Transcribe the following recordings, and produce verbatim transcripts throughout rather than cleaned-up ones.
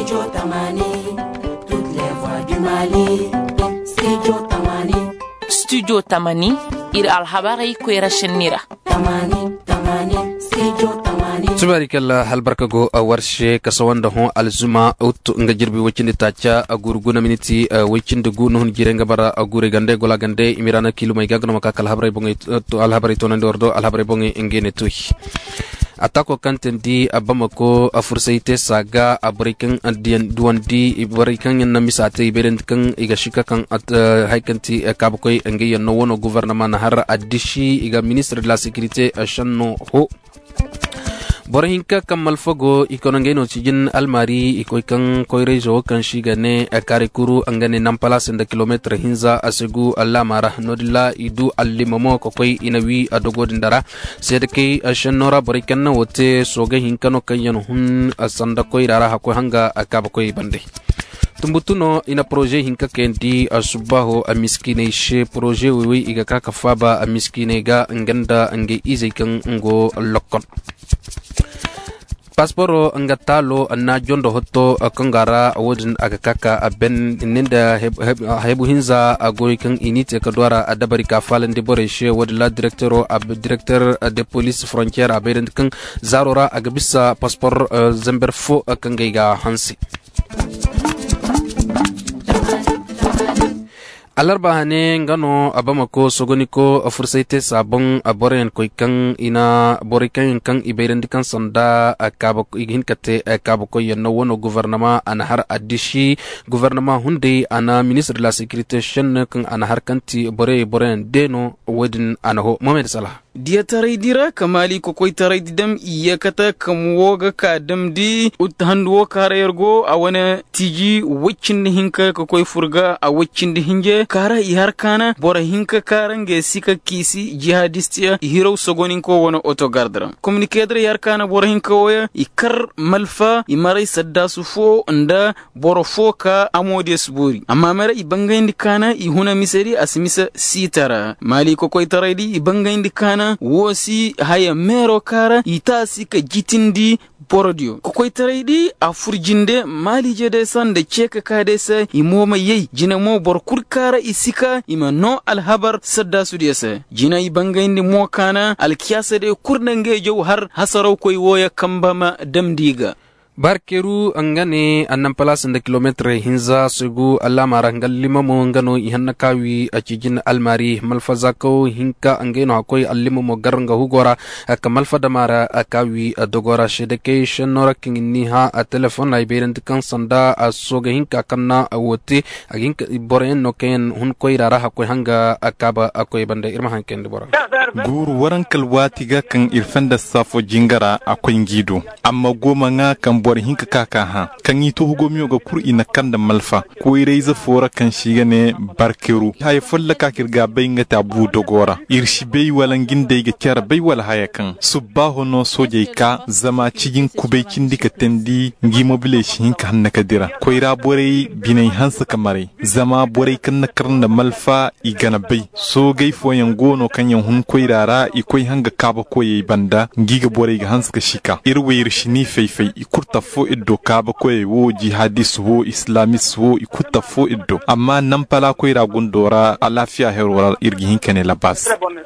Studio Tamani, toutes les voix du Mali. Studio Tamani. Studio Tamani, ir alhabarai kuera shenira. Tamani, Tamani, Studio Tamani. Tubarikalla halbarkago warshe kasawanda hon alzuma ut nga jirbi wacindi tacha agurguna miniti wacindi gunu hon jirenga bara agure gande gola gande imirana kilu may gagno makakal habray bongi to alhabari tonande ordo alhabari bongi engene tuy atako kantendi abamako afursaite saga abrikan adian duandi ibarikan na misate iberen kan igashika kan at haikanti kabakoi engeya no wono gouvernement na har adishi iga ministre de la sécurité shanno ho Borhinka kamal fogo ikonangeno chijin almari ikoikan koirejo kan shigane akarikuru angane nampala senda kilometre hinza asegu alamara nodila idu allimamo kokoi inawi adogodindara sedeke ashanora borikan wote soge hinkano kanyano hun asanda koirara hako hanga akabakoi bande tumbutuno ina projet hinka kendi asubaho amiskine she projet wiwi igaka kafaba amiskine ga nganda ange izikan ngo lokon Pasporo angatalo na jondo hoto kangara awodin agakaka aben ninda hebu hinza agoy kan inite kadwara adabari ka falen de boreshe wadla directoro ab directeur de police frontière aberen kan zarora agabisa paspor zamberfo kangaiga hansi alarba hane ngano abamako sogoniko fursaite sabon aboren koikan ina borikan kan iberendikan sanda akabako igin kate akabako yanno wono gouvernement ana har adishi gouvernement hunde ana ministre de la sécurité shen kan ana har kanti bore boren deno wedin ana ho Mohamed Salah dia tarai dira kamali ko koy tarai didam iyakata kamwoga ka damdi uthanduwo karayergo awana tiji wicin hinka ko koy furga a wicin hinje kara ihar kana bora hinka karange sika kisi jihadistia hero sogonin ko wona autogardra communicator yar kana bora hinka oya ikar malfa imare sadda sufo nda boro foka amodies buri amma mara ibangandi kana ihuna miseri asimisa sitara mali ko koy tarai di ibangandi kana wosi haya mero kara itasi ka jitindi borodio kokoi taraydi a furjinde mali jede san da cheka kade sa imoma yei jina mo bor kurkara isika ima no alhabar sadda sudiyasa jina ibangayndi mo kana alkiyasa de kurnange jow har hasaro koy woya kambama damdiga Barkeru angane annam palas nda kilometre hinza sugu alamara ngallima mo ngano ihanna kawi achijin almari malfazako hinka angeno akoy allimo mo garanga hugora aka malfada mara akawi adogora shedeke shenora kingni ha a telefon ay berent kan sanda asoga hinka kanna awoti aginka boren no ken hun koy rara hakoy hanga akaba akoy bande irma hanken bora guru warankal watiga kan irfanda safo jingara akoy ngido amma goma nga kan bor hinka kaka ha kan yi to gomiyo ga kur ina kanda malfa ko ireza fora kan shiga ne barkeru hay folla ka kirga bayinga tabu dogora irshi bay walangin dai ga kyar bay wala haya kan subbaho no soje ka zama cigin kubaikin dika tendi ngi mobile shi hinka hanna kadira ko ira bore binai hansa kamare zama bore kan na karna malfa igana bay so gai foyan gono kan yan hun ko irara ikoi hanga kaba ko yi banda ngi ga bore ga hansa ka shika irwe irshi ni feifei ikurta fo iddo kaba koy wo jihadis wo islamis wo ikuta fo iddo amma nan pala koy ra gundora alafiya herwara irgi hinkane labas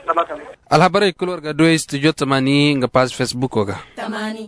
alhabare kulor ga do studio tamani nga page Facebook oga Tamani.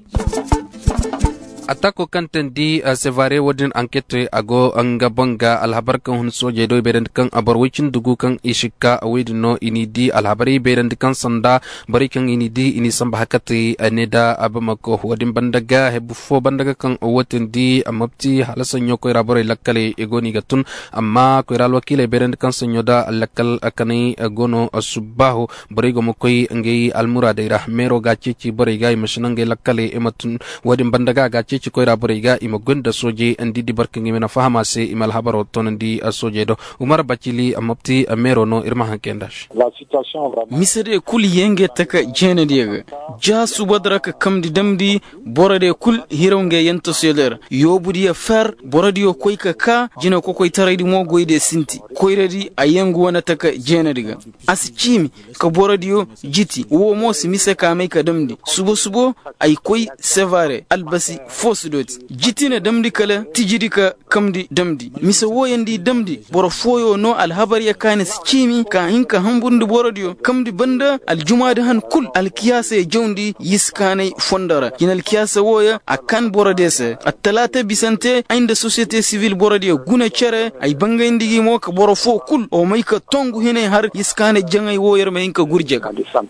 atako kantendi uh, sevare wodin enquête ago anga banga alhabar kan hun soje do berend kan abar wicin dugu kan ishika awidno inidi alhabari berend kan sanda bari kan inidi ini samba hakati aneda abamako wodin bandaga hebu fo bandaga kan wotendi amapti halasan yoko rabore lakkale egoni gatun amma ko ral wakile berend kan sanyoda lakkal akani gono subahu bari go mokoy ngi almurade rahmero gachi ci bari gay mashinange lakkale ematun wodin bandaga gachi ci koyra boriga ima gonda soje andi di barkingi mena fahama se imal habaro tonandi soje do Umar Bacili amopti amero no irma hankendash la situation vraiment misade kul yenge taka jene diega ja subadra ka kamdi damdi borade kul hironge yento seler yobudi ya fer boradi yo koy ka ka jina ko koy taraydi mo goyde sinti koyredi ayengu wana taka jene diga aschimi ka boradi yo jiti wo mo simise ka mai ka damdi subo subo ay koy sevare albasi fosudot jitina damdi kala tijidi ka kamdi damdi misa woyandi damdi boro foyo no alhabar ya kane chimi ka hinka hambundu borodio kamdi banda aljumada han kul alkiyasa ya jawndi yiskane fondara kin alkiyasa woya akan borodese attalata bisante ainda societe civile borodio guna chere ay banga indigi mo ka boro fo kul o may ka tongu hene har yiskane jangay woyer may hinka gurjega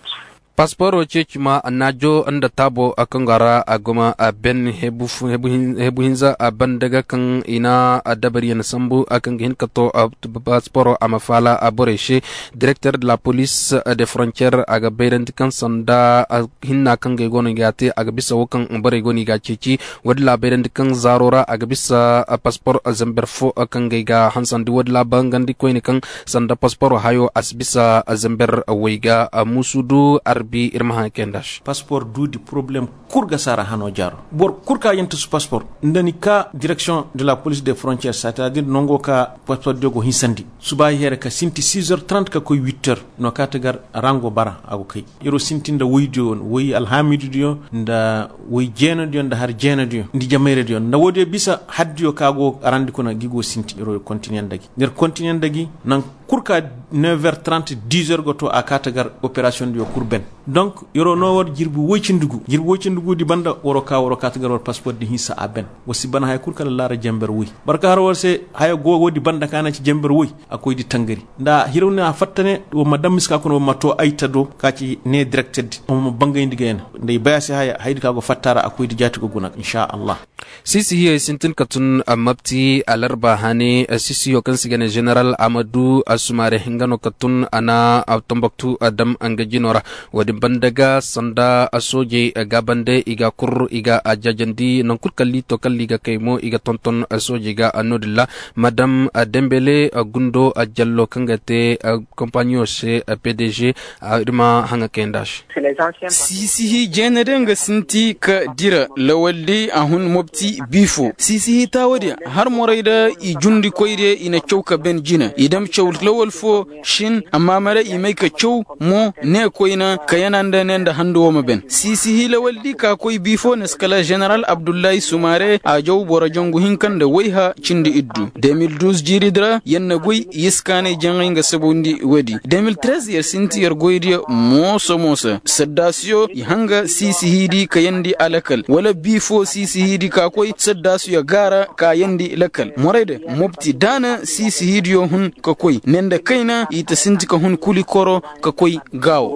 Passport ce cuma najo anda tabo akangara agoma ben hebu hebu hebu hinza bandaga kan ina adabariyan sambu akang hin kato passport amafala aboreshe directeur de la police des frontières aga beirent kan sanda hinna kan ge goni gati aga bisa wakan bare goni ga cici wadla beirent kan zarora aga bisa passport zamberfo akang ge ga hansan di wadla bangandi ko ni kan sanda passport hayo asbisa zamber weiga musudu bi irma kendash passeport du di problème kurga sara hano jaro bor kurka yenta su passeport ndani ka direction de la police des frontières c'est-à-dire nongo ka passeport dogo hinsandi suba here ka sinti six heures trente ka koy huit heures no katagar rango bara ago kay yoro sintinda woydio woy alhamidu dio nda woy jeno dio nda har jeno dio ndi jamere dio nda wodi bisa haddio kago arandi kona gigo sinti yoro continent dagi der continent dagi nan kurka neuf heures trente dix heures goto a katagar opération dio kurben donc yoro no wor jirbu wocindugu jirbu wocindugu di banda woro ka woro katagar wor passeport di hissa aben wasi bana hay kurkala lara jamber wi barka har wor se hay go wodi banda kana ci jamber wi akoy di tangari nda hiruna fattane wo madam miska kono mato aitado kaci ne directed o bangay ndigen ndey bayasi hay haydi kago fattara akoy di jati go guna insha Allah sisi hiya sintin katun mabti alarba hane sisi yo kan sigane general Amadou Asumare hingano katun ana Tombouctou adam angajinora wadi bandaga sanda asoje gabande iga kur iga ajajandi nankul kalli to kalli ga kaymo iga tonton asoje ga anodilla madame Dembele gundo ajallo kangate compagnon chez P D G irma hanga kendash sisi hi generenga sinti ka dira lawaldi ahun mobti bifo sisi hi tawadi har moraida i jundi koyde ina chowka ben jina idam chow lawal fo shin amma mara i mai ka chow mo ne koyna kayananda nenda hando ma ben sisi hi lawaldi ka koy bifo na skala general Abdullahi Sumare a jow bora jongu hinkan da waiha cindi iddu deux mille douze jiridra yanna goy yiskane janginga sabundi wadi deux mille treize yer sinti yer goydi moso mosa saddasio hanga sisi hidi kayandi alakal wala bifo sisi hidi ka koy saddasio ya gara kayandi lakal moraide mobti dana sisi hidi hun ka koy nenda kaina ita sinti ka hun kuli koro ka koy gawo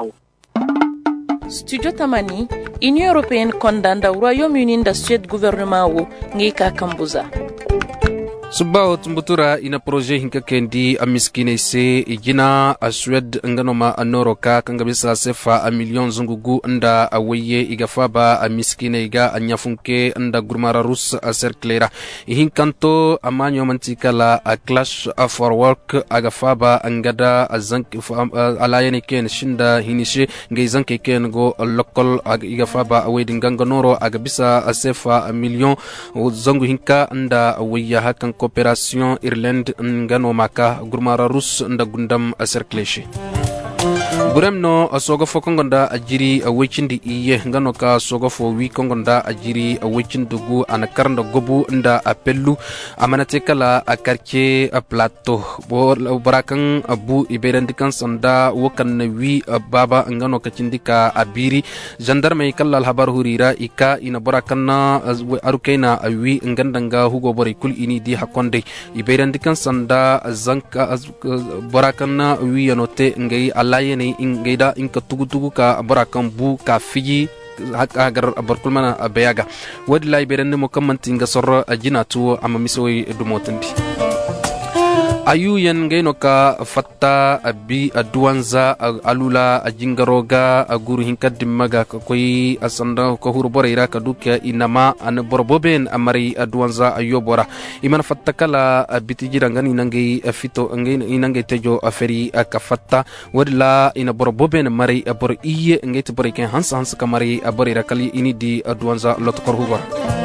Studio Tamani, Union Européenne condamne le Royaume-Uni da Suède gouvernement wo ngi ka kambuza. Subaho tumbutura ina projet hinka kendi amiskine se igina a Suède nganoma anoroka kangabisa sefa a million zungugu nda aweye igafaba amiskine iga anyafunke nda gurmara rus a cerclera ihinkanto amanyo mantikala a clash for work agafaba angada azank alayene ken shinda hinishe ngeizanke ken go lokol igafaba awedi nganganoro agabisa sefa a million zungu hinka nda aweye hakan coopération Irlande ngano maka gurmara rus nda gundam acercleche buremno asoga fo kongonda ajiri awechindi iye ngano ka soga fo wi kongonda ajiri awechindugu anakarnda gobu nda apellu amanate kala a quartier a plateau bo barakan abu iberandikan sanda wokan wi baba ngano ka cindika abiri gendarme kala alhabar hurira ika ina barakan arukaina awi ngandanga hugo bori kul ini di hakonde iberandikan sanda zanka barakan wi anote ngai alayene ingeda inka tugu-tugu ka barakan bu ka fiji agar barkulmana bayaga wadlay berende mo kamanti nga sorro ajinatu ama misoy dumotandi ayu yan gaino ka fatta abi aduanza alula ajingaroga aguru hinka dimaga koy asanda ko huru boreira ka duka inama an borboben amari aduanza ayobora iman fatta kala bitijira ngani nangi fito ngani nangi tejo aferi ka fatta wadla ina borboben mari bor iye ngati borike hans hans kamari borira kali ini di aduanza lotkor hugor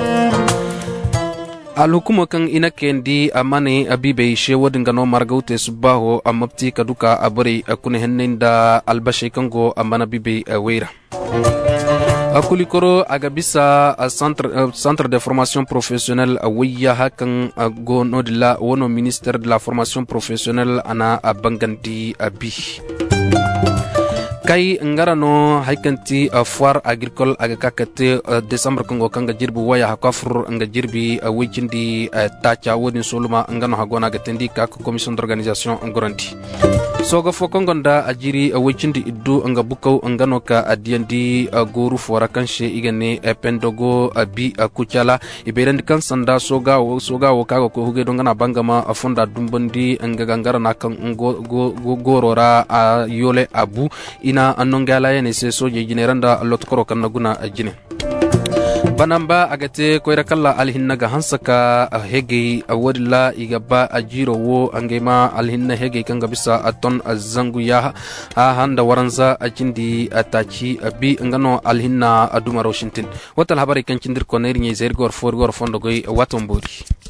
alhukumo kan ina kendi amane abibe she wadingano margaute subaho amapti kaduka abari akune hennenda albashe kango amana bibe awira akulikoro agabisa centre centre de formation professionnelle wiya hakan go nodila wono ministère de la formation professionnelle ana banganti abi kai ngarano haikanti uh, foire agricole aga kakate uh, décembre kongo kanga jirbi waya hakafur nga jirbi uh, wikindi uh, tacha wodin soluma ngano hagona gatendi ka commission d'organisation ngorandi soga fokongo nda ajiri uh, wikindi iddu nga bukaw ngano ka adiendi uh, goru fora kanshe igane uh, pendogo uh, bi uh, kuchala iberend kan sanda soga wo soga wo kago ko huge dongana bangama uh, fonda dumbondi nga ngara nakan go, go, go, gorora uh, yole abu ina annongala yene se soje jineranda lot koro kan naguna ajine banamba agate koira kala alhinnaga hansaka hege awadla igaba ajiro wo angema alhinna hege kanga bisa aton azangu ya handa waranza ajindi atachi abi ngano alhinna aduma roshintin watal habari kan cindir ko neri nyi zergor forgor fondogoy watombori